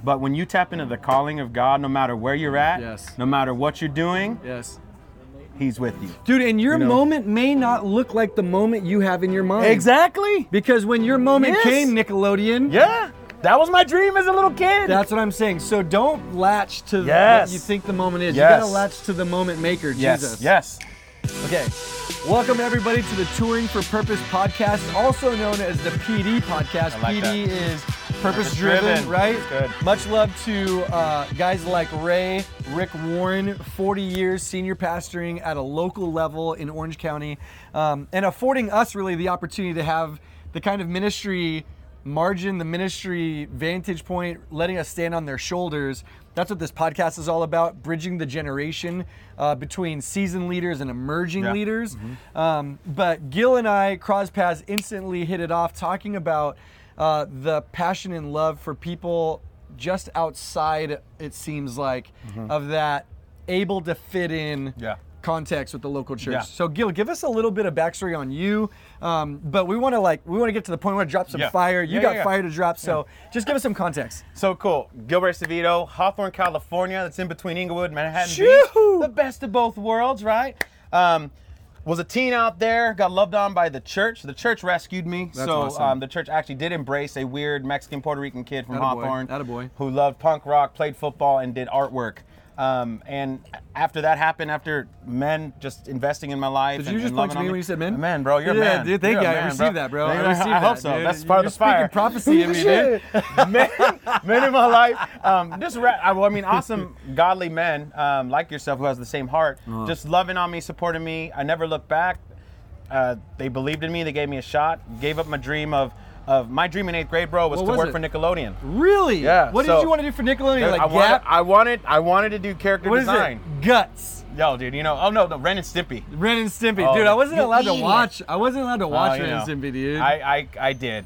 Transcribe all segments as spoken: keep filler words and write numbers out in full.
But when you tap into the calling of God, no matter where you're at, yes. no matter what you're doing, yes. He's with you. Dude, and your you know? moment may not look like the moment you have in your mind. Exactly. Because when your moment yes. came, Nickelodeon. Yeah. That was my dream as a little kid. That's what I'm saying. So don't latch to yes. what you think the moment is. Yes. You gotta latch to the moment maker, yes. Jesus. Yes. Okay. Welcome everybody to the Touring for Purpose podcast, also known as the P D podcast. I like P D that. is purpose driven, right? Good. Much love to uh, guys like Ray, Rick Warren, forty years senior pastoring at a local level in Orange County, um, and affording us really the opportunity to have the kind of ministry margin, the ministry vantage point, letting us stand on their shoulders. That's what this podcast is all about, bridging the generation uh, between seasoned leaders and emerging yeah. leaders. Mm-hmm. Um, but Gil and I, cross paths, instantly hit it off talking about uh, the passion and love for people just outside, it seems like, mm-hmm. of that able to fit in yeah. context with the local church. Yeah. So Gil, give us a little bit of backstory on you, um, but we want to like we want to get to the point. We want to drop some yeah. fire. You yeah, got yeah, yeah. fire to drop, so yeah. just give us some context. So cool. Gilbert Acevedo, Hawthorne, California. That's in between Inglewood and Manhattan Shoo! Beach. The best of both worlds, right? Um, was a teen out there, got loved on by the church. The church rescued me. That's so awesome. um, the church actually did embrace a weird Mexican Puerto Rican kid from Attaboy. Hawthorne Attaboy. who loved punk rock, played football, and did artwork. Um, and after that happened, after men just investing in my life. Did and, you just and punch loving me on when you said men? Man, bro, you're yeah, a man. dude, thank you're you. a I man, received bro. that, bro. I, I received I hope that, so. dude. That's part You're of the fire. speaking prophecy in me, dude. men, men in my life, um, just ra- I, well, I mean, awesome, godly men um, like yourself who has the same heart, uh-huh. just loving on me, supporting me. I never looked back. Uh, they believed in me. They gave me a shot. Gave up my dream of. Of my dream in eighth grade, bro, was what to was work it? for Nickelodeon. Really? Yeah. What so, did you want to do for Nickelodeon? Like I Gap? wanted, I wanted, I wanted to do character what design. Is it? Guts. Yo, dude, you know, oh no, no, Ren and Stimpy. Ren and Stimpy, oh, dude. I wasn't allowed to idiot. watch. I wasn't allowed to watch oh, Ren know. and Stimpy, dude. I, I, I did,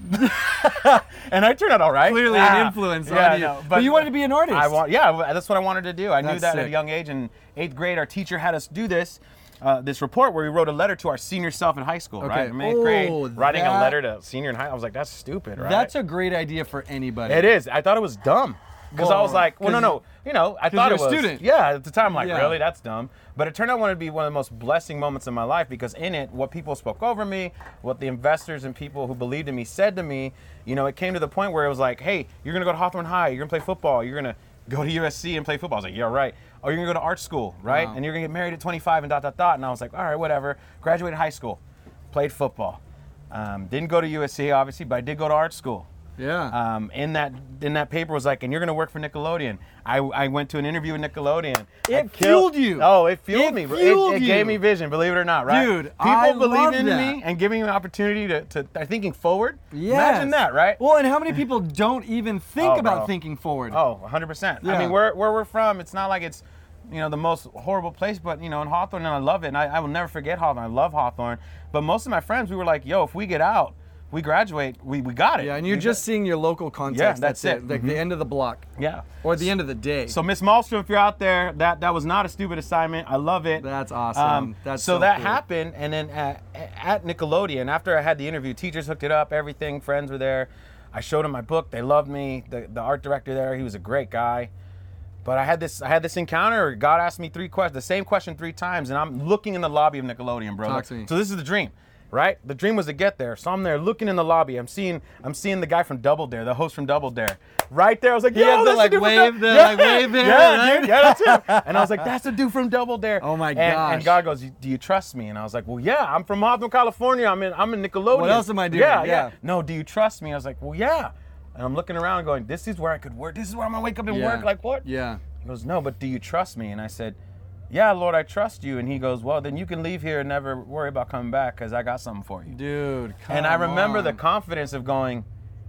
and I turned out all right. Clearly ah, an influence yeah, on you. No, but, but you wanted to be an artist. I want, yeah, that's what I wanted to do. I that's knew that sick. at a young age. In eighth grade, our teacher had us do this. Uh, this report where we wrote a letter to our senior self in high school, okay. right? In eighth oh, grade, writing that, a letter to senior in high. I was like, that's stupid, right? That's a great idea for anybody. It is. I thought it was dumb because well, I was like, well, no, no, you know, I thought you're it was. a student. Yeah, at the time, I'm like, yeah. really, that's dumb. But it turned out one to be one of the most blessing moments in my life because in it, what people spoke over me, what the investors and people who believed in me said to me, you know, it came to the point where it was like, hey, you're gonna go to Hawthorne High, you're gonna play football, you're gonna go to U S C and play football. I was like, yeah, right. Or you're gonna go to art school, right? Wow. And you're gonna get married at twenty-five and dot, dot, dot. And I was like, all right, whatever. Graduated high school, played football. Um, didn't go to U S C, obviously, but I did go to art school. Yeah. Um, in that in that paper was like, and you're gonna work for Nickelodeon. I, I went to an interview with Nickelodeon. It fueled you. Oh, it fueled it me. Fueled it, it you. gave me vision, believe it or not, right? Dude, people I believing love in that. me and giving me an opportunity to, to they're thinking forward. Yes. Imagine that, right? Well, and how many people don't even think Oh, about bro. thinking forward? Oh, one hundred percent. Yeah. I mean, where where we're from, it's not like it's, you know, the most horrible place, but, you know, in Hawthorne, and I love it, and I, I will never forget Hawthorne. I love Hawthorne. But most of my friends, we were like, yo, if we get out, we graduate, we, we got it. Yeah, and you're we just got, seeing your local context. Yeah, that's it. it. Like Mm-hmm. the end of the block. Yeah. Or the end of the day. So Miss Malmstrom, if you're out there, that that was not a stupid assignment. I love it. That's awesome. Um, that's so, so that cool. happened, and then at, at Nickelodeon, after I had the interview, teachers hooked it up, everything, friends were there. I showed them my book. They loved me. The the art director there, he was a great guy. But I had this I had this encounter. God asked me three questions, the same question three times, and I'm looking in the lobby of Nickelodeon, bro. Talk to me. So this is the dream. Right? The dream was to get there. So I'm there looking in the lobby. I'm seeing I'm seeing the guy from Double Dare, the host from Double Dare. Right there. I was like, He yo, had the, that's like, the dude from wave, Dou- the, yeah, like, wave there, Yeah, right? dude. Yeah, that's him. And I was like, that's the dude from Double Dare. Oh my and, gosh. And God goes, do you trust me? And I was like, well, yeah, I'm from Hawthorne, California. I'm in I'm in Nickelodeon. What else am I doing? Yeah, Yeah. yeah. No, do you trust me? I was like, well, yeah. And I'm looking around going, this is where I could work. This is where I'm gonna wake up and Yeah. work. Like what? Yeah. He goes, no, but do you trust me? And I said, yeah, Lord, I trust you. And he goes, well, then you can leave here and never worry about coming back because I got something for you. Dude, come And I remember on. the confidence of going,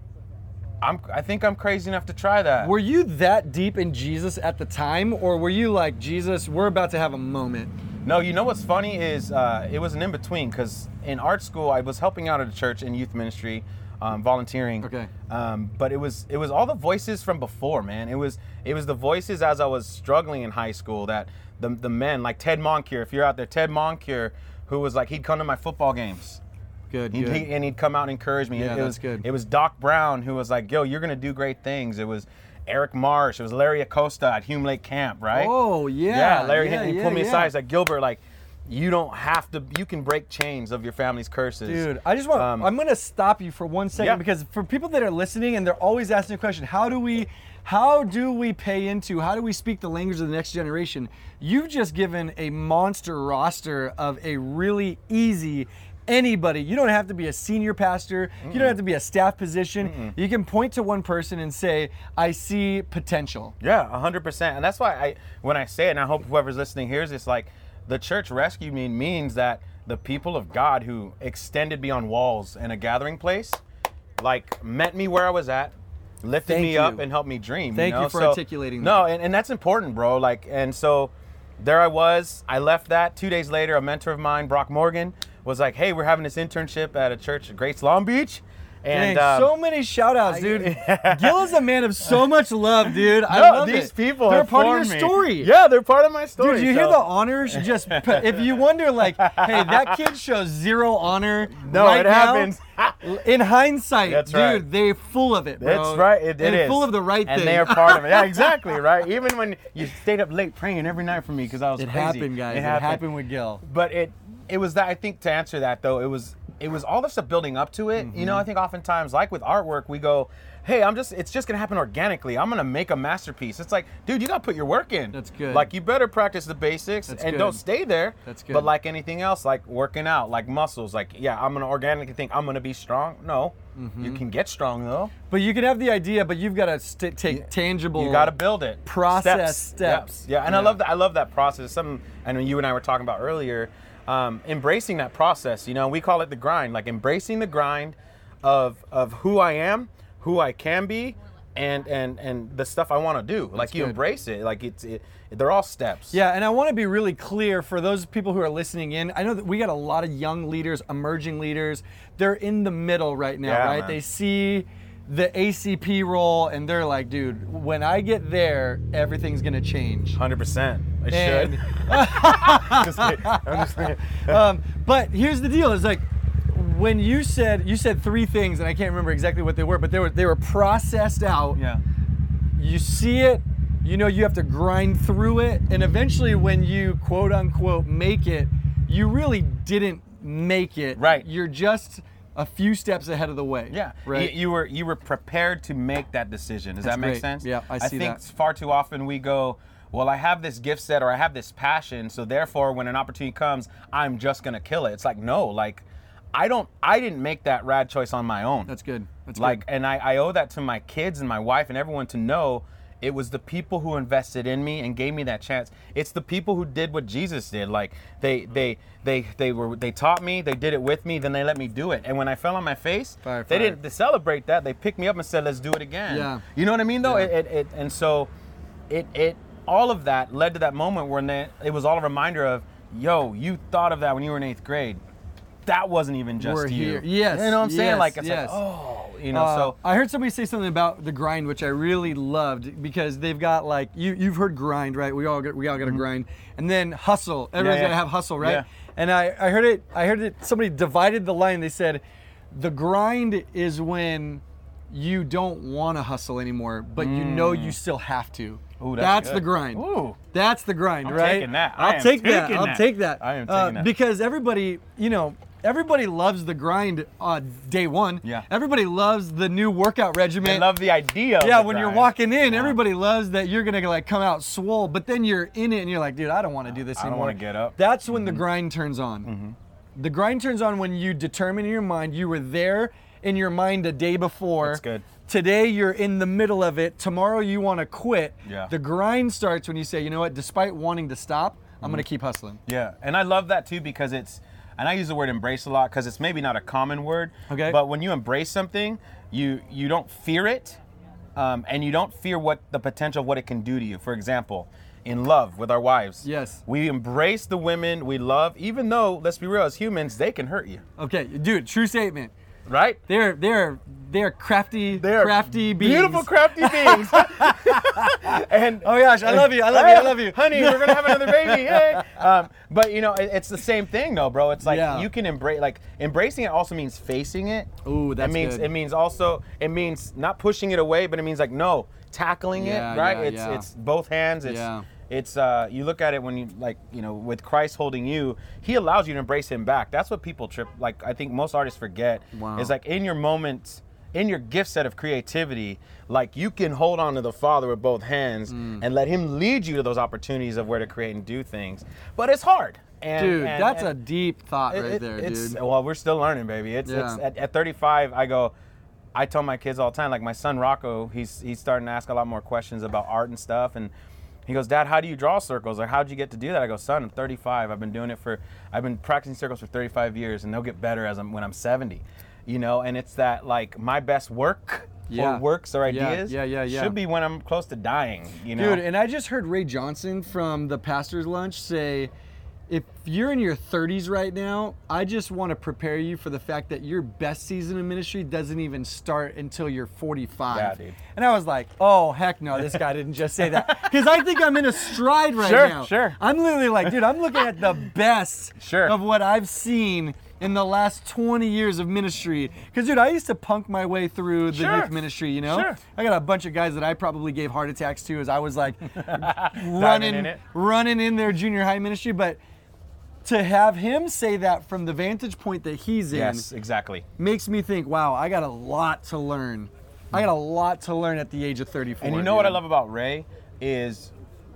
I'm, I think I'm crazy enough to try that. Were you that deep in Jesus at the time, or were you like, Jesus, we're about to have a moment? No, you know what's funny is uh, it was an in-between because in art school, I was helping out at a church in youth ministry, um, volunteering. Okay. Um, but it was it was all the voices from before, man. It was it was the voices as I was struggling in high school that the the men like Ted Moncure, if you're out there, Ted Moncure, who was like he'd come to my football games. Good, He'd, good. he, and he'd come out and encourage me. Yeah, it that's was good. It was Doc Brown who was like, "Yo, you're gonna do great things." It was, Eric Marsh. It was Larry Acosta at Hume Lake Camp, right? Oh yeah. Yeah, Larry yeah, he yeah, pulled me yeah. aside. He's like, Gilbert, like, you don't have to. You can break chains of your family's curses. Dude, I just want. Um, I'm gonna stop you for one second yeah. because for people that are listening and they're always asking the question, how do we, how do we pay into, how do we speak the language of the next generation? You've just given a monster roster of a really easy. Anybody, you don't have to be a senior pastor, Mm-mm. you don't have to be a staff position. Mm-mm. You can point to one person and say, I see potential. Yeah, one hundred percent. And that's why I, when I say it, and I hope whoever's listening hears this, like, the church rescue me means that the people of God who extended beyond walls and a gathering place, like, met me where I was at, lifted Thank me you. up and helped me dream. Thank you, know? you for so, articulating that. No, and, and that's important, bro. Like, and so there I was. I left that. Two days later, a mentor of mine, Brock Morgan, was like, hey, we're having this internship at a church at Grace Long Beach. And Dang, um, so many shout outs, dude. Gil is a man of so much love, dude. I no, love these it. people They're have part of your formed me. story. Yeah, they're part of my story. Dude, you so. hear the honors? Just if you wonder, like, hey, that kid shows zero honor. No, right it now, happens. In hindsight, That's dude, right. they're full of it, bro. That's right. It, it and is full of the right and thing. And they are part of it. Yeah, exactly. Right. Even when you stayed up late praying every night for me because I was it crazy. happened, guys. It It happened. happened with Gil. But it it was that. I think to answer that though, it was it was all the stuff building up to it. Mm-hmm. You know, I think oftentimes, like with artwork, we go, hey, I'm just, it's just gonna happen organically. I'm gonna make a masterpiece. It's like, dude, you gotta put your work in. That's good. Like, you better practice the basics That's and good. don't stay there. That's good. But like anything else, like working out, like muscles, like, yeah, I'm gonna organically think I'm gonna be strong. No, mm-hmm. You can get strong though. But you can have the idea, but you've got to st- take Yeah. tangible. You gotta build it. Process steps. steps. Yeah, and Yeah. I love that. I love that process. Something, I know you and I were talking about earlier. Um, embracing that process, you know, we call it the grind, like embracing the grind of of who I am, who I can be, and and and the stuff I want to do. Like you good. embrace it, like it's it, they're all steps. Yeah, and I want to be really clear for those people who are listening in. I know that we got a lot of young leaders, emerging leaders. They're in the middle right now, Yeah, right? man. They see the A C P role and they're like, dude, when I get there, everything's gonna change. one hundred percent. It And- should. Just kidding. I'm just kidding. um, but here's the deal: is like when you said you said three things, and I can't remember exactly what they were, but they were they were processed out. Yeah. You see it, you know you have to grind through it, and eventually when you quote unquote make it, you really didn't make it. Right. You're just a few steps ahead of the way. Yeah, Right. You, you were you were prepared to make that decision. Does That's that make great. sense? Yeah, I see think that. far too often we go, well, I have this gift set or I have this passion, so therefore when an opportunity comes, I'm just gonna kill it. It's like, no, like I don't I didn't make that rad choice on my own. That's good. That's like good. and I, I owe that to my kids and my wife and everyone to know it was the people who invested in me and gave me that chance. It's the people who did what Jesus did. Like they they they they were they taught me, they did it with me, then they let me do it. And when I fell on my face, Fire, they fire. didn't to celebrate that. They picked me up and said, "Let's do it again." Yeah. You know what I mean though? Yeah. It, it, it and so it it all of that led to that moment when they, it was all a reminder of, yo, you thought of that when you were in eighth grade. That wasn't even just We're you. here. Yes, You know what I'm saying? yes, Like it's yes. like, oh, you know, Uh, so I heard somebody say something about the grind, which I really loved because they've got like you you've heard grind, right? We all got we all got to grind, and then hustle. Everybody's yeah. got to have hustle, right? Yeah. And I I heard it I heard it somebody divided the line. They said the grind is when you don't want to hustle anymore, but you know you still have to. Ooh, that's the good. grind. Ooh. That's the grind, I'm right? taking that. I I'll am take that. taking I'll that. take that. I am Uh, taking that. Because everybody, you know, everybody loves the grind on day one. Yeah. Everybody loves the new workout regimen. I love the idea. of Yeah, the when you're grind. walking in, Yeah. everybody loves that you're gonna like come out swole, but then you're in it and you're like, dude, I don't want to do this I don't anymore. wanna get up. That's when the grind turns on. The grind turns on when you determine in your mind you were there in your mind a day before. That's good. Today you're in the middle of it. Tomorrow you want to quit. Yeah. The grind starts when you say, you know what? Despite wanting to stop, I'm gonna keep hustling. Yeah, and I love that too because it's, and I use the word embrace a lot because it's maybe not a common word. Okay. But when you embrace something, you you don't fear it, um, and you don't fear what the potential of what it can do to you. For example, in love with our wives. Yes. We embrace the women we love, even though, let's be real, as humans, they can hurt you, Okay, dude. True statement. right? They're they're they're crafty, They're crafty beings. beautiful, crafty beings. And Oh gosh, I love you. I love you. I love you. honey. We're gonna have another baby. Hey. Um, but you know, it, it's the same thing, though, bro. It's like Yeah. you can embrace. Like embracing it also means facing it. Ooh, that's it means good. it means also it means not pushing it away, but it means like no, tackling Yeah, it, right? yeah, it's yeah. it's both hands. It's Yeah. it's uh, you look at it when you like you know with Christ holding you, He allows you to embrace Him back. That's what people trip. Like I think most artists forget Wow. is like in your moments, in your gift set of creativity, like you can hold on to the Father with both hands Mm. and let Him lead you to those opportunities of where to create and do things. But it's hard. And, Dude, and- that's and a deep thought it- right it- there, it's, dude. Well, we're still learning, baby. It's, Yeah. it's at, at thirty-five, I go, I tell my kids all the time, like my son Rocco, he's he's starting to ask a lot more questions about art and stuff. And he goes, Dad, how do you draw circles? Like, how'd you get to do that? I go, son, I'm thirty-five. I've been doing it for, I've been practicing circles for thirty-five years, and they'll get better as I'm when I'm seventy. You know, and it's that like my best work Yeah. or works or Yeah, ideas yeah, yeah, yeah. should be when I'm close to dying. You know, Dude, and I just heard Ray Johnson from the Pastor's Lunch say, if you're in your thirties right now, I just want to prepare you for the fact that your best season of ministry doesn't even start until you're forty-five. Yeah, dude. And I was like, oh, heck no, this guy didn't just say that. Because I think I'm in a stride right Sure, now. sure. I'm literally like, dude, I'm looking at the best Sure. of what I've seen in the last twenty years of ministry. Because, dude, I used to punk my way through the Sure. youth ministry, you know? Sure. I got a bunch of guys that I probably gave heart attacks to as I was like Diving running in it. running in their junior high ministry. But to have him say that from the vantage point that he's in yes, exactly. makes me think, wow, I got a lot to learn. I got a lot to learn at the age of thirty-four. And you know what I dude. love about Ray is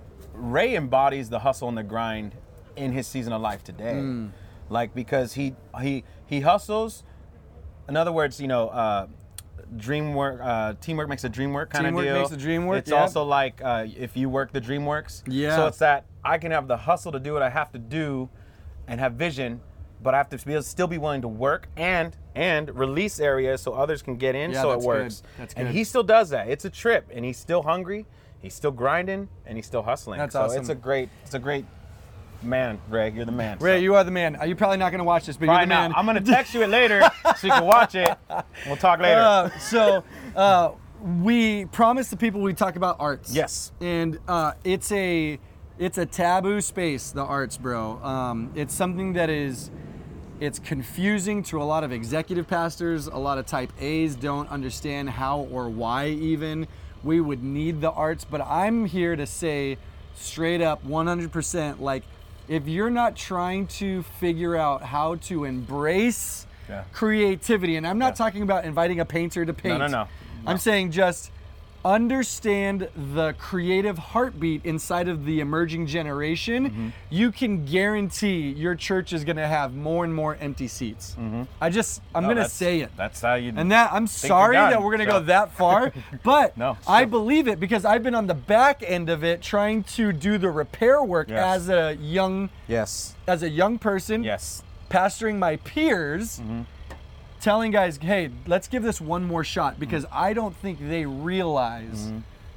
Ray embodies the hustle and the grind in his season of life today. Hmm. Like because he he he hustles. In other words, you know, uh, dream work, uh, teamwork makes the dream work kind Teamwork of deal. makes the dream work, It's yeah. also like uh, if you work, the dream works. Yeah. So it's that I can have the hustle to do what I have to do, and have vision, but I have to be able to still be willing to work and and release areas so others can get in, Yeah, so it that's works. good. That's and good. he still does that. It's a trip, and he's still hungry. He's still grinding, and he's still hustling. That's so awesome. it's a great, it's a great man, Ray. You're the man. Ray, so. you are the man. Uh, You're probably not going to watch this, but Probably you're the not. man. I'm gonna text you it later so you can watch it. We'll talk later. Uh, so uh, we promised the people we talk about arts. Yes. And uh, it's a it's a taboo space, the arts, bro. Um, it's something that is it's confusing to a lot of executive pastors. A lot of type A's don't understand how or why even we would need the arts. But I'm here to say straight up one hundred percent, like, if you're not trying to figure out how to embrace Yeah. creativity, and I'm not Yeah. talking about inviting a painter to paint. no, no. I'm saying just understand the creative heartbeat inside of the emerging generation. Mm-hmm. You can guarantee your church is going to have more and more empty seats. I just, I'm No, going to that's- say it. That's how you. And that I'm you're sorry done, that we're gonna so. go that far, but No, I so- believe it because I've been on the back end of it trying to do the repair work Yes. as a young Yes. as a young person, Yes. pastoring my peers, Mm-hmm. telling guys, hey, let's give this one more shot because Mm-hmm. I don't think they realize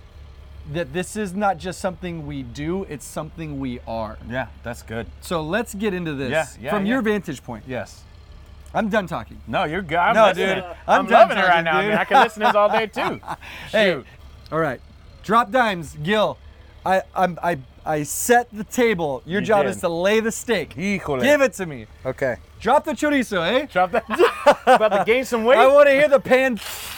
that this is not just something we do, it's something we are. Yeah, that's good. So let's get into this Yeah, yeah, from yeah. your vantage point. Yes. I'm done talking. No, you're good. I'm No, listening. dude. I'm, I'm done loving it right talking, now. I dude. mean, I can listen to this all day too. Hey, Shoot. all right. Drop dimes, Gil. I I'm, I I set the table. Your You job did. is to lay the steak. Híjole. Give it to me. Okay. Drop the chorizo, eh? Drop that. About to gain some weight. I want to hear the pan.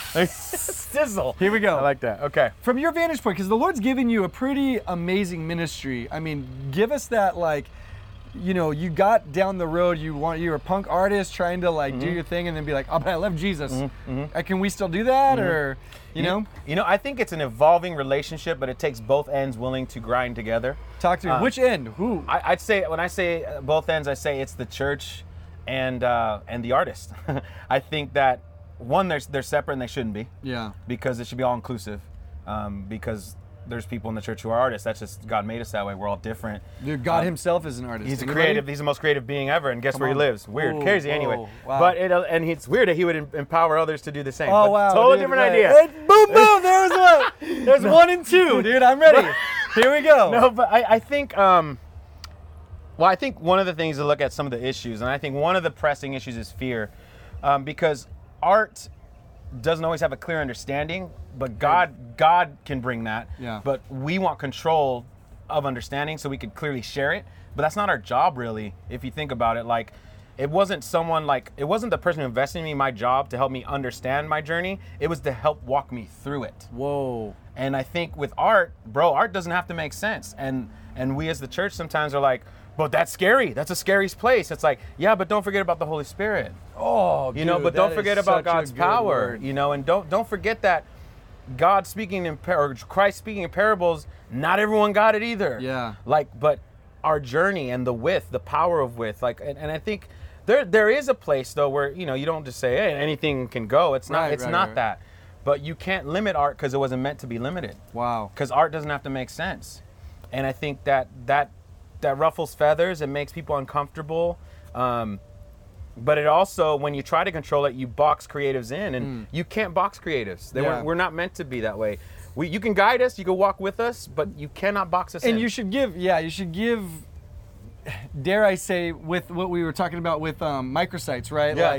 Sizzle. Here we go. I like that. Okay. From your vantage point, because the Lord's given you a pretty amazing ministry. I mean, give us that, like, you know, you got down the road, you want, you're a punk artist trying to like do your thing and then be like, oh, but I love Jesus. Uh, can we still do that? Or, you know, You know, I think it's an evolving relationship, but it takes both ends willing to grind together. talk to me. Uh, Which end? Who? I, I'd say when I say uh, both ends, I say it's the church and uh, and the artist. I think that one, they're they're separate and they shouldn't be, Yeah. because it should be all inclusive. Um, because there's people in the church who are artists. That's just God made us that way. We're all different. Dude, God Um, himself is an artist. He's a Anybody? creative. He's the most creative being ever, and guess Come where on. he lives? Weird, Whoa, crazy. Anyway, whoa, wow. but it and it's weird that he would em- empower others to do the same. Oh but wow! totally dude, different right. idea. Hey, boom, boom! There's one. There's one and two, dude. I'm ready. Here we go. No, but I, I think, um, well, I think one of the things to look at some of the issues, and I think one of the pressing issues is fear, um, because art doesn't always have a clear understanding, but God, God can bring that. Yeah. But we want control of understanding so we could clearly share it. But that's not our job, really, if you think about it. Like, it wasn't someone like, it wasn't the person who invested in me, my job to help me understand my journey. It was to help walk me through it. Whoa. And I think with art, bro, art doesn't have to make sense. And and we as the church sometimes are like, but that's scary. That's a scary place. It's like, yeah, but don't forget about the Holy Spirit. Oh, You know, dude, but that don't is forget about such a God's good power. word. You know, and don't don't forget that God speaking in par- or Christ speaking in parables. Not everyone got it either. Yeah. Like, but our journey and the width, the power of width, like, and, and I think there there is a place though where you know you don't just say, hey, anything can go. It's not. Right, it's right, not right. that. But you can't limit art because it wasn't meant to be limited. Wow. Because art doesn't have to make sense, and I think that that that ruffles feathers and makes people uncomfortable. Um, but it also, when you try to control it, you box creatives in, and you can't box creatives. They Mm. Yeah. weren't, we're not meant to be that way. We, you can guide us, you can walk with us, but you cannot box us in. And you should give, yeah, you should give, dare I say, with what we were talking about with um, microsites, right? Yeah. Like,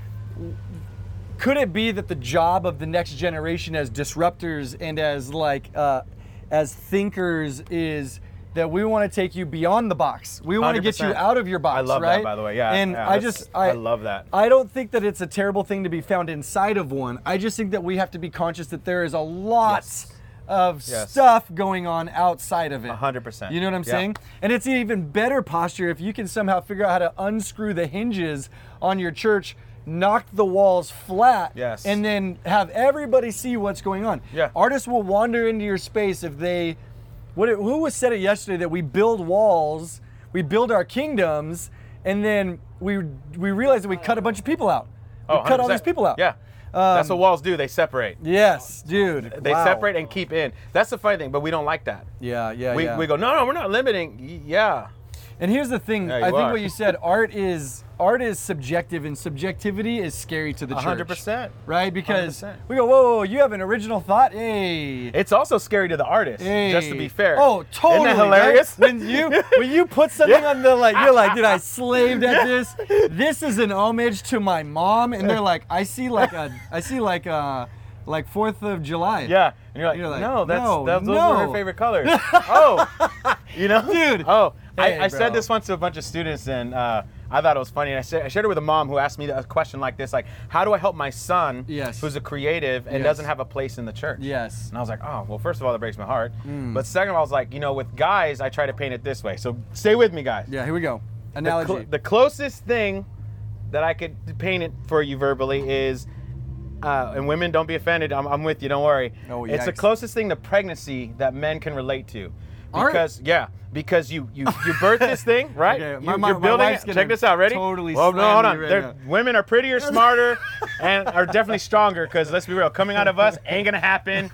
could it be that the job of the next generation as disruptors and as like, uh, as thinkers is that we want to take you beyond the box. We want to get you one hundred percent. out of your box, I love right? that, by the way. Yeah. And yeah, I that's- just, I I, love that. I don't think that it's a terrible thing to be found inside of one. I just think that we have to be conscious that there is a lot Yes. of Yes. stuff going on outside of it. A hundred percent. You know what I'm Yeah. saying? And it's an even better posture if you can somehow figure out how to unscrew the hinges on your church, knock the walls flat, Yes. and then have everybody see what's going on. Yeah. Artists will wander into your space if they, what it, who was said it yesterday that we build walls, we build our kingdoms, and then we we realize that we cut a bunch of people out. We Oh, cut all one hundred percent. these people out. Yeah. That's what walls do. They separate. Yes, dude. They Wow. separate and keep in. That's the funny thing, but we don't like that. Yeah, yeah, We, yeah. we go, no, no, we're not limiting. Y- Yeah. And here's the thing. Yeah, I you think are. what you said, art is art is subjective, and subjectivity is scary to the A church. hundred percent. Right? Because one hundred percent. we go, whoa, whoa, you have an original thought? Hey. It's also scary to the artist, Hey. just to be fair. Oh, totally. Isn't that hilarious? right? When you when you put something on the like, you're like, dude, I slaved at this. This is an homage to my mom, and they're like, I see like a, I see like a, like Fourth of July. Yeah. And you're like, You're like, no, that's, no, that's those are her no. favorite colors. Oh, you know? Dude. Oh, Hey, I, I said bro. this once to a bunch of students, and uh, I thought it was funny. And I, said, I shared it with a mom who asked me a question like this, like, how do I help my son, Yes. who's a creative and Yes. doesn't have a place in the church? Yes. And I was like, oh, well, first of all, that breaks my heart. Mm. But second of all, I was like, you know, with guys, I try to paint it this way. So stay with me, guys. Yeah. Here we go. The, Analogy. cl- the closest thing that I could paint it for you verbally is, uh, and women, don't be offended. I'm, I'm with you. Don't worry. Oh, It's the yikes. closest thing to pregnancy that men can relate to, Art? because yeah, because you you you birth this thing, right? Okay, you, my- my- you're my building wife's it. gonna Check this out. Ready? totally Well, no, slam hold me on. right They're- now. Women are prettier, smarter, and are definitely stronger. Because let's be real, coming out of us ain't gonna happen.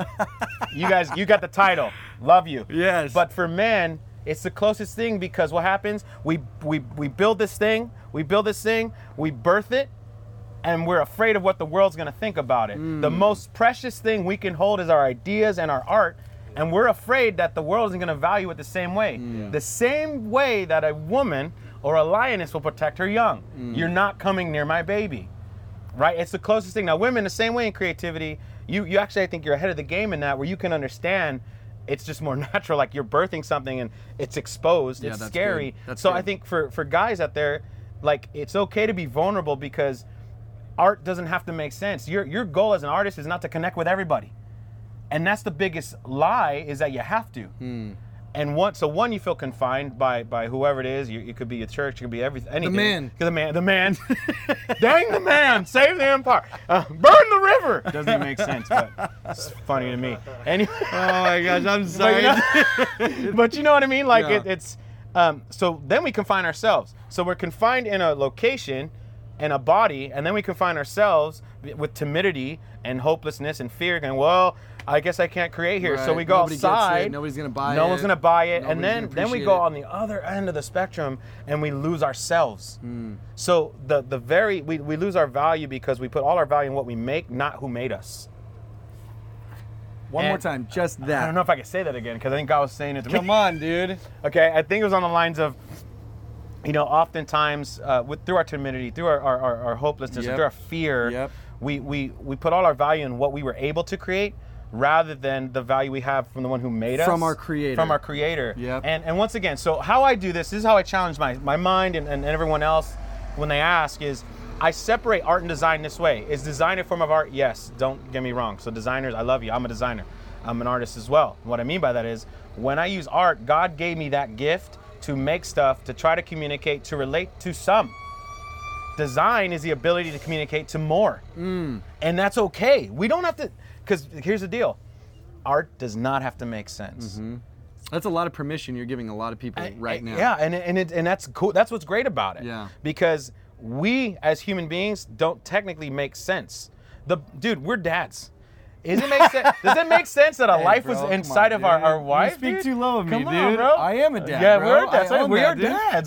You guys, you got the title. Love you. Yes. But for men, it's the closest thing, because what happens? We we we build this thing, we build this thing, we birth it, and we're afraid of what the world's gonna think about it. The most precious thing we can hold is our ideas and our art, and we're afraid that the world isn't gonna value it the same way. The same way that a woman or a lioness will protect her young. You're not coming near my baby. Right? It's the closest thing. Now, women, the same way in creativity, you, you actually, I think you're ahead of the game in that, where you can understand it's just more natural, like you're birthing something and it's exposed, Yeah, it's that's scary. good. That's so good. I think for, for guys out there, like, it's okay to be vulnerable, because art doesn't have to make sense. Your, your goal as an artist is not to connect with everybody. And that's the biggest lie, is that you have to. Hmm. And one, so one, you feel confined by by whoever it is. You, it could be a church, it could be everything, anything. man. The man, the man. Dang the man, save the empire, uh, burn the river. Doesn't even make sense, but it's funny to me. Anyway. Oh my gosh, I'm But sorry. you know, but you know what I mean? Like Yeah. it, it's, um, so then we confine ourselves. So we're confined in a location, in a body, and then we confine ourselves with timidity and hopelessness and fear, going, well, I guess I can't create here. So Right. we go Nobody gets it. outside. Nobody's gonna buy no it. one's gonna buy it. Nobody's And then, gonna then we appreciate go it. on the other end of the spectrum and we lose ourselves. Hmm. So the the very, we, we lose our value because we put all our value in what we make, not who made us. One more And- time, just I that. don't know if I could say that again, because I think God was saying it to me. Come on, dude. Okay, I think it was on the lines of, you know, oftentimes uh, with through our timidity, through our, our, our, our hopelessness, Yep. through our fear, Yep. we, we, we put all our value in what we were able to create, rather than the value we have from the one who made us. From our creator. From our creator. Yep. And and once again, so how I do this, this is how I challenge my, my mind and, and everyone else when they ask, is I separate art and design this way. Is design a form of art? Yes, don't get me wrong. So designers, I love you, I'm a designer. I'm an artist as well. What I mean by that is, when I use art, God gave me that gift to make stuff, to try to communicate, to relate to some. Design is the ability to communicate to more. Mm. And that's okay. We don't have to, because here's the deal. Art does not have to make sense. Mm-hmm. That's a lot of permission you're giving a lot of people right I, now. Yeah, and and it, and that's cool. That's what's great about it. Yeah. Because we as human beings don't technically make sense. The dude, we're dads. Does it make sense? Does it make sense that a Hey, life bro, was come inside on, of our, dude. our wife? You speak dude? too low of me, Come dude. on, bro. I am a dad, Yeah, bro. we're dads. I own we that, are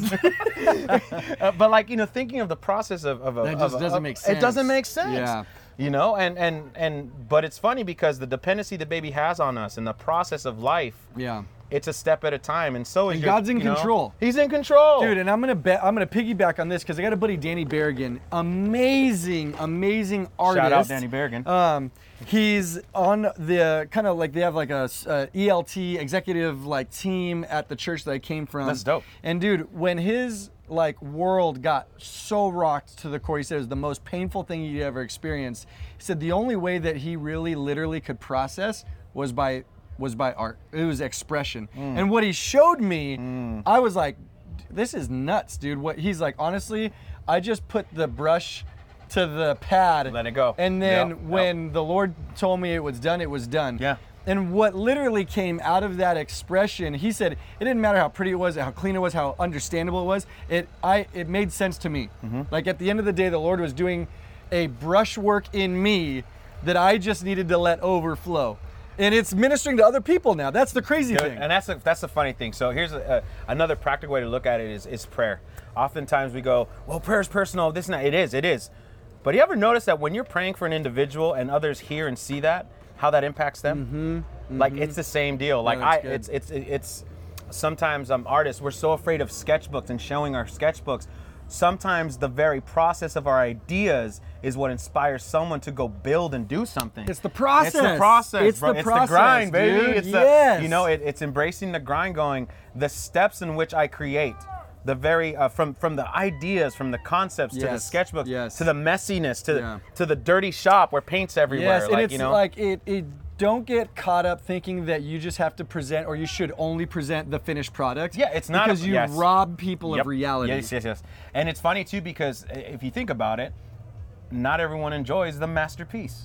dude. dads. uh, but like you know, thinking of the process of, of a, That of just a- doesn't of- make It doesn't sense. make sense. Yeah. You know, and and and but it's funny because the dependency the baby has on us and the process of life. Yeah. It's a step at a time, and so is And your, God's in you know, control. He's in control, Dude, and I'm gonna bet I'm gonna piggyback on this because I got a buddy, Danny Berrigan, amazing, amazing artist. Shout out Danny Berrigan. Um, he's on the kind of like they have like a, s- a E L T executive like team at the church that I came from. That's dope. And dude, when his like world got so rocked to the core, he said it was the most painful thing he'd ever experienced. He said the only way that he really literally could process was by was by art. It was expression. Mm. And what he showed me, I was like, this is nuts, dude. What he's like, honestly, I just put the brush to the pad. Let it go. And then Yep, yep. when the Lord told me it was done, it was done. Yeah. And what literally came out of that expression, he said, it didn't matter how pretty it was, how clean it was, how understandable it was. It I it made sense to me. Mm-hmm. Like at the end of the day, the Lord was doing a brushwork in me that I just needed to let overflow. And it's ministering to other people now. That's the crazy Dude, thing. and that's the, that's the funny thing. So here's a, a, another practical way to look at it is, is prayer. Oftentimes we go, well, prayer is personal, this and that. It is, it is. But you ever notice that when you're praying for an individual and others hear and see that, how that impacts them? Mm-hmm, like it's the same deal. Like I, that's good. it's, it's, it's, sometimes um, artists, we're so afraid of sketchbooks and showing our sketchbooks. Sometimes the very process of our ideas is what inspires someone to go build and do something. It's the process. It's the process, It's bro. the it's process, the grind, baby. dude. It's Yes. the, you know, it, it's embracing the grind, going the steps in which I create, the very uh, from from the ideas, from the concepts to the Yes, sketchbook, yes. to the messiness, to Yeah. to the dirty shop where paint's everywhere. Yes, like and it's you know, like it, it. Don't get caught up thinking that you just have to present, or you should only present the finished product. Yeah, it's not because a- you yes. rob people Yep. of reality. Yes, yes, yes. And it's funny too because if you think about it, not everyone enjoys the masterpiece.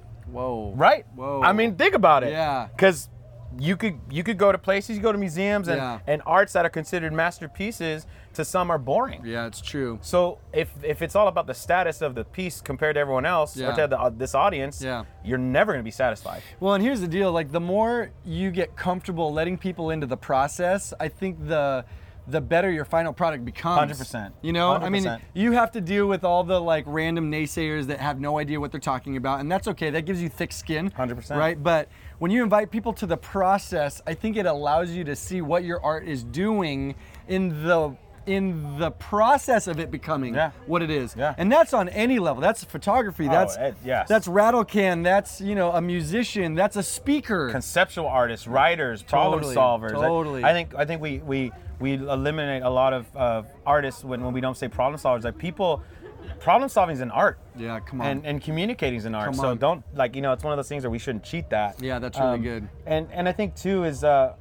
Whoa. Right? Whoa. I mean, think about it. Yeah. Because you could you could go to places, you go to museums, and, Yeah. and arts that are considered masterpieces to some are boring. Yeah, it's true. So if if it's all about the status of the piece compared to everyone else Yeah. or to the, uh, this audience, Yeah. you're never going to be satisfied. Well, and here's the deal: like the more you get comfortable letting people into the process, I think the the better your final product becomes. one hundred percent. You know, I mean, one hundred percent. you have to deal with all the like random naysayers that have no idea what they're talking about, and that's okay. That gives you thick skin. one hundred percent. Right? But when you invite people to the process, I think it allows you to see what your art is doing in the in the process of it becoming Yeah. what it is. Yeah. And that's on any level. That's photography. Oh, That's it- yes. that's rattle can. That's, you know, a musician. That's a speaker. Conceptual artists, writers, problem Totally, solvers. I- totally. I, think I think we we we eliminate a lot of uh, artists when, when we don't say problem solvers. Like people, problem solving is an art. Yeah, come on. And and communicating is an art. Come so on. don't like you know it's one of those things where we shouldn't cheat that. Yeah, that's really Um, good. And and I think too is uh,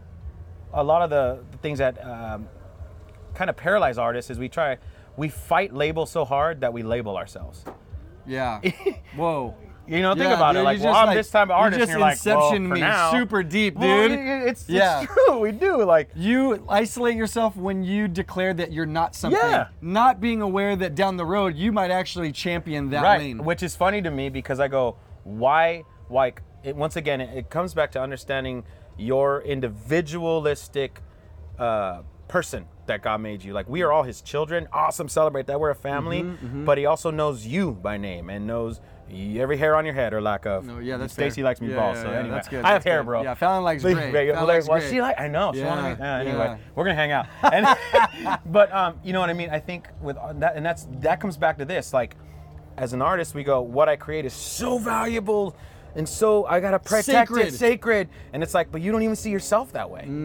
a lot of the, the things that um, kind of paralyze artists is we try we fight labels so hard that we label ourselves. Yeah. Whoa. You know, think Yeah, about dude, it. Like, you well, just, I'm like- this type of you artist. just and you're like, well, inception for me now, super deep, Well, dude. it- it's, Yeah. it's true. We do. Like, You isolate yourself when you declare that you're not something. Yeah. Not being aware that down the road you might actually champion that right. lane. Which is funny to me because I go, why? Like, it, once again, it, it comes back to understanding your individualistic uh, person that God made you. Like, we are all His children. Awesome, celebrate that. We're a family. Mm-hmm, But He also knows you by name and knows every hair on your head or lack of. No, yeah, that's Stacy fair. likes me Yeah, balls. yeah, so yeah, anyway, that's good, I have that's hair, good. bro. Yeah, Fallon likes But- gray. but- Fallon well, likes well, gray. she like I know. She Yeah, wanted me. Uh, anyway, yeah. we're gonna hang out. And, but um, you know what I mean. I think with that, and that's that comes back to this. Like, as an artist, we go, what I create is so valuable, and so I gotta protect Sacred. it, sacred. And it's like, but you don't even see yourself that way.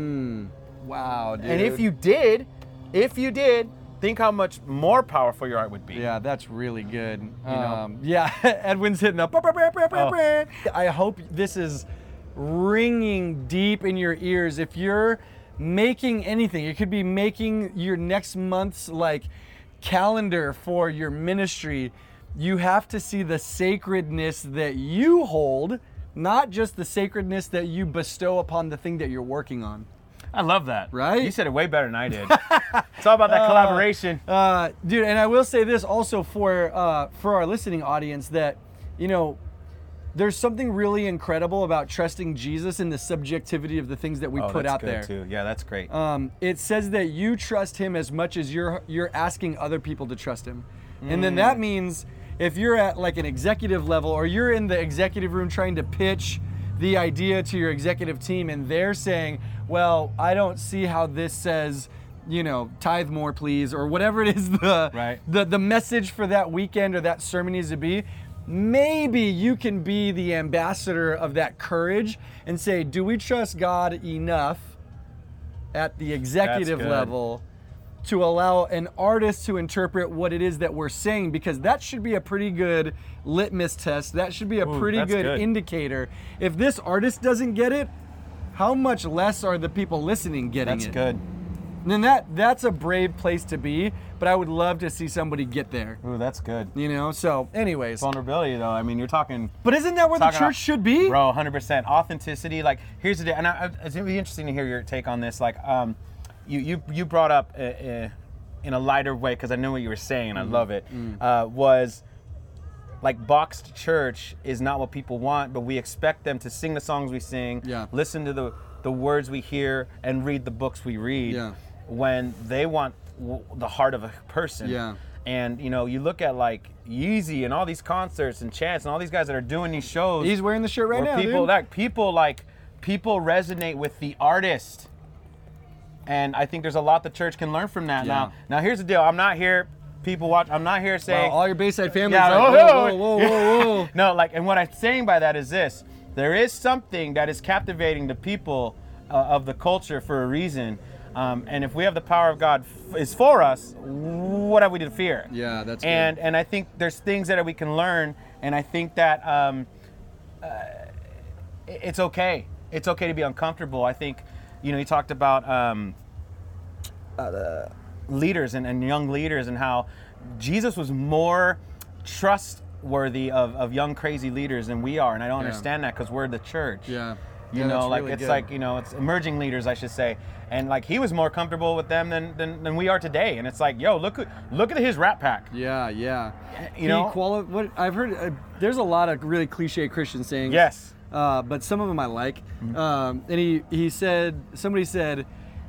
Wow, dude. And if you did, if you did, think how much more powerful your art would be. Yeah, that's really good. know? Um, yeah, Edwin's hitting up. Oh. I hope this is ringing deep in your ears, if you're making anything, it could be making your next month's like calendar for your ministry, you have to see the sacredness that you hold, not just the sacredness that you bestow upon the thing that you're working on. I love that. Right? You said it way better than I did. It's all about that Uh, collaboration. Uh, dude, and I will say this also for uh, for our listening audience that, you know, there's something really incredible about trusting Jesus in the subjectivity of the things that we Oh, put that's out good there. too. Yeah, that's great. Um, it says that you trust him as much as you're you're asking other people to trust him. And then that means if you're at like an executive level or you're in the executive room trying to pitch the idea to your executive team and they're saying, well, I don't see how this says, you know, tithe more please, or whatever it is the, Right. the, the message for that weekend or that sermon needs to be, maybe you can be the ambassador of that courage and say, do we trust God enough at the executive good. level to allow an artist to interpret what it is that we're saying? Because that should be a pretty good litmus test. That should be a Ooh, pretty that's good, good. indicator. If this artist doesn't get it, how much less are the people listening getting That's it? good. And then that that's a brave place to be, but I would love to see somebody get there. Ooh, that's good. You know, so anyways. Vulnerability, though. I mean, you're talking. But isn't that where the talking church about- should be? Bro, one hundred percent authenticity. Like, here's the deal, and I, I, it's gonna be interesting to hear your take on this. Like, um, you you you brought up uh, uh, in a lighter way because I know what you were saying, and I love it. Uh, was like boxed church is not what people want, but we expect them to sing the songs we sing, Yeah. listen to the the words we hear, and read the books we read. Yeah. When they want w- the heart of a person. Yeah. And you know, you look at like Yeezy and all these concerts and Chance and all these guys that are doing these shows. He's wearing the shirt right where now, people dude. like people like people resonate with the artist. And I think there's a lot the church can learn from that. Yeah. Now, now here's the deal. I'm not here. People watch. I'm not here saying. Wow, all your Bayside families Yeah, like, oh, whoa, whoa, whoa, whoa, whoa. No, like, and what I'm saying by that is this: there is something that is captivating the people uh, of the culture for a reason. Um, and if we have the power of God f- is for us, what have we to fear? Yeah, that's good. and and I think there's things that we can learn, and I think that um, uh, it's okay. It's okay to be uncomfortable. I think, you know, you talked about um, uh, the leaders and, and young leaders and how Jesus was more trustworthy of, of young crazy leaders than we are, and I don't Yeah. understand that because we're the church. Yeah. You Yeah, know, that's like really it's good. like, you know, it's emerging leaders, I should say. And like he was more comfortable with them than, than, than we are today. And it's like, yo, look at look at his rap pack. Yeah, yeah. You He know? quali- what I've heard, uh, there's a lot of really cliche Christian sayings. Yes. Uh, but some of them I like. Mm-hmm. Um, and he, he said, somebody said,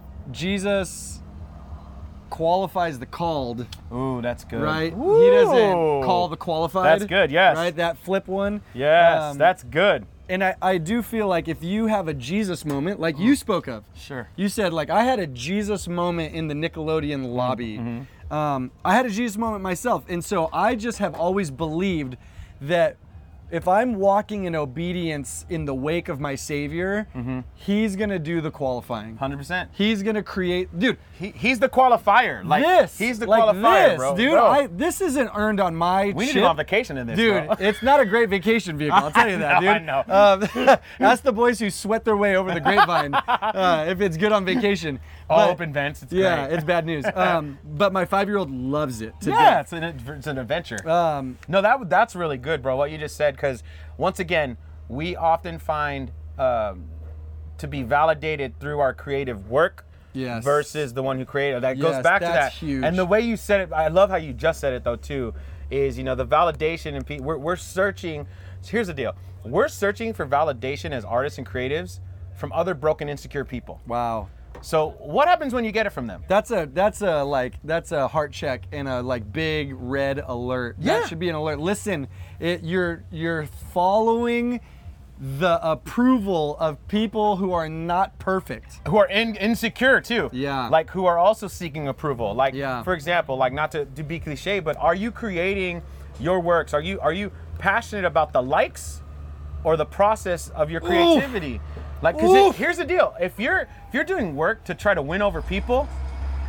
Jesus qualifies the called, Ooh, that's good. right? He Woo! doesn't call the qualified. That's good, yes. Right, that flip one. Yes, Um, that's good. And I, I do feel like if you have a Jesus moment, like you spoke of, Sure. you said, like, I had a Jesus moment in the Nickelodeon lobby. Mm-hmm. Um, I had a Jesus moment myself. And so I just have always believed that if I'm walking in obedience in the wake of my Savior, he's going to do the qualifying. one hundred percent. He's going to create, dude, He, he's the qualifier. Like this. he's the like qualifier, this, bro. Dude, Bro, I, this isn't earned on my we need chip. to go on vacation in this, Dude, bro. it's not a great vacation vehicle, I'll tell you that, I dude. know, I Um, ask the boys who sweat their way over the grapevine uh, if it's good on vacation. All But- open vents. It's Yeah, great. it's bad news. Um, but my five-year-old loves it. To yeah, death. it's an, it's an adventure. Um, No, that that's really good, bro. What you just said, because once again, we often find um, to be validated through our creative work Yes. versus the one who created. That goes Yes, back to that. that's huge. And the way you said it, I love how you just said it though too. Is you know the validation and pe- we're we're searching. So here's the deal: we're searching for validation as artists and creatives from other broken, insecure people. wow. So what happens when you get it from them? That's a that's a like that's a heart check and a like big red alert. Yeah. That should be an alert. Listen, it, you're you're following the approval of people who are not perfect. Who are in, insecure too. Yeah. Like who are also seeking approval. Like Yeah. for example, like not to, to be cliche, but are you creating your works? Are you are you passionate about the likes or the process of your creativity? Like, cause Oof. it, here's the deal: if you're if you're doing work to try to win over people,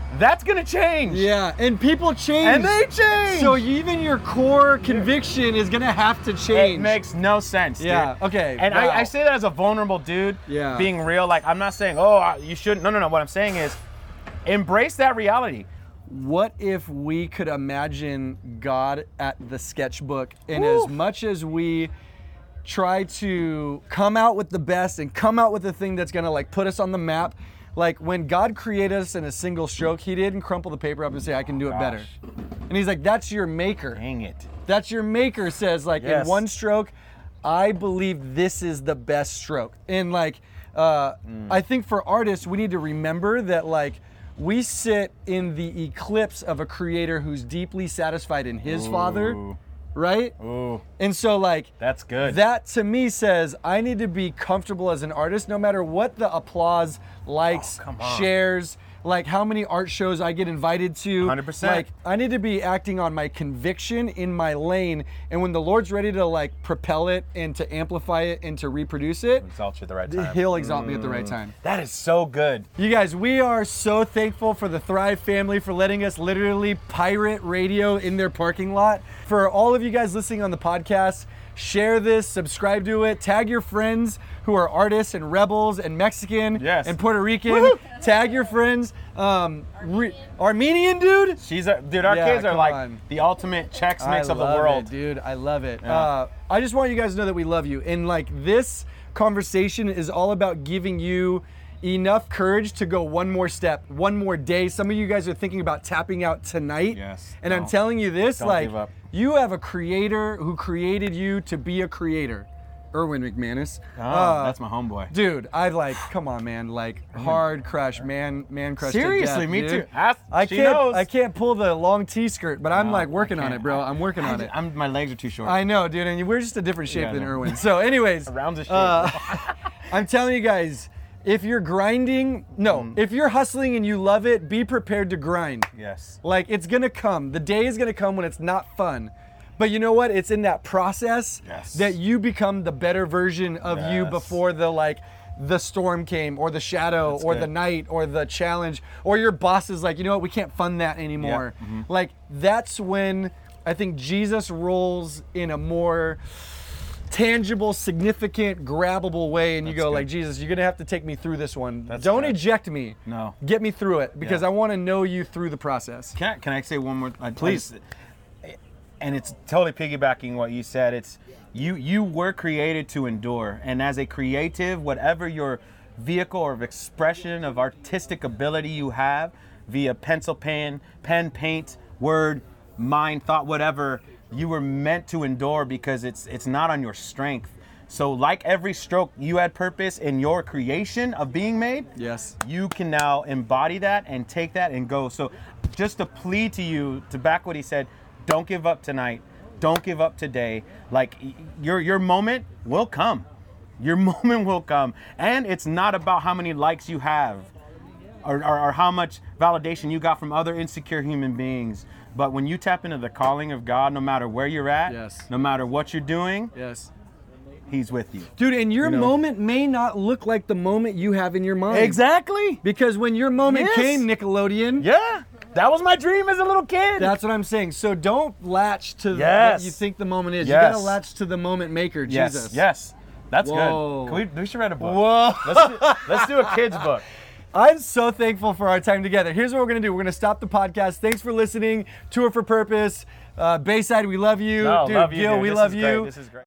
That's gonna change. Yeah, and people change. And they change. So even your core conviction is gonna have to change. It makes no sense. Yeah. Dude. Okay. And wow. I, I say that as a vulnerable dude. Yeah. Being real. Like I'm not saying, oh, you shouldn't. No, no, no. What I'm saying is, embrace that reality. What if we could imagine God at the sketchbook, and Woo. as much as we try to come out with the best and come out with the thing that's gonna like put us on the map, like when God created us in a single stroke, he didn't crumple the paper up and say, I can do it Gosh. better. And he's like, that's your maker. Dang it. That's your maker says like Yes. in one stroke, I believe this is the best stroke. And like, uh, mm. I think for artists, we need to remember that like, we sit in the eclipse of a creator who's deeply satisfied in his Ooh. Father, right? Ooh. And so like, That's good. that to me says I need to be comfortable as an artist no matter what the applause, likes, Oh, come on. shares, like how many art shows I get invited to. one hundred percent. Like I need to be acting on my conviction in my lane, and when the Lord's ready to like propel it and to amplify it and to reproduce it, Exalt you at the right time. he'll exalt me at the right time. That is so good. You guys, we are so thankful for the Thrive family for letting us literally pirate radio in their parking lot. For all of you guys listening on the podcast, share this, subscribe to it, tag your friends who are artists and rebels and Mexican Yes. and Puerto Rican. Woo-hoo. Tag your friends. Um, re- Armenian dude. She's a dude. Our Yeah, kids are come like on. the ultimate Chex Mix I of the love world. it, dude. I love it. Yeah. Uh, I just want you guys to know that we love you. And like this conversation is all about giving you enough courage to go one more step, one more day. Some of you guys are thinking about tapping out tonight. Yes. And I'm Don't. telling you this, Don't like give up. you have a creator who created you to be a creator. Erwin McManus. Oh, Uh, that's my homeboy. Dude, I like, come on, man, like hard crush, man, man crush. Seriously, to death, me dude. too. Ask, I she can't, knows. I can't pull the long T-skirt, but I'm No, like working I on can't. it, bro. I'm working I, on it. I'm, my legs are too short. I know, dude, and we're just a different shape Yeah, I than know. Erwin. So, anyways, Around the shape. uh, I'm telling you guys, if you're grinding, no, Mm. if you're hustling and you love it, be prepared to grind. yes. Like it's gonna come. The day is gonna come when it's not fun. But you know what? It's in that process Yes. that you become the better version of you Yes. before the like the storm came or the shadow That's or good. the night or the challenge or your boss is like, you know what, we can't fund that anymore. Mhm. Like that's when I think Jesus rolls in a more tangible, significant, grabbable way, and you That's go good. like, Jesus, you're gonna have to take me through this one. That's Don't good. eject me. No. Get me through it because Yeah. I want to know you through the process. Can I, can I say one more? I- I Please. just- and it's totally piggybacking what you said. It's you. You were created to endure, and as a creative, whatever your vehicle or expression of artistic ability you have, via pencil, pen, pen, paint, word, mind, thought, whatever, you were meant to endure because it's it's not on your strength. So, like every stroke, you had purpose in your creation of being made. Yes. You can now embody that and take that and go. So just a plea to you, to back what he said, don't give up tonight. Don't give up today. Like y- your your moment will come. Your moment will come. And it's not about how many likes you have or, or, or how much validation you got from other insecure human beings. But when you tap into the calling of God, no matter where you're at, Yes. no matter what you're doing, Yes. he's with you. Dude, and your You know? moment may not look like the moment you have in your mind. Exactly. Because when your moment Yes. came, Nickelodeon, Yeah. That was my dream as a little kid. that's what I'm saying. So don't latch to Yes. what you think the moment is. Yes. You gotta latch to the moment maker, Yes, Jesus. yes. That's Whoa. good. Can we, we should write a book. Whoa. Let's do, let's do a kid's book. I'm so thankful for our time together. Here's what we're gonna do. We're gonna stop the podcast. Thanks for listening. Tour for Purpose. Uh, Bayside, we love you. No, dude, love you, Gil, dude. we This love is you. great. This is great.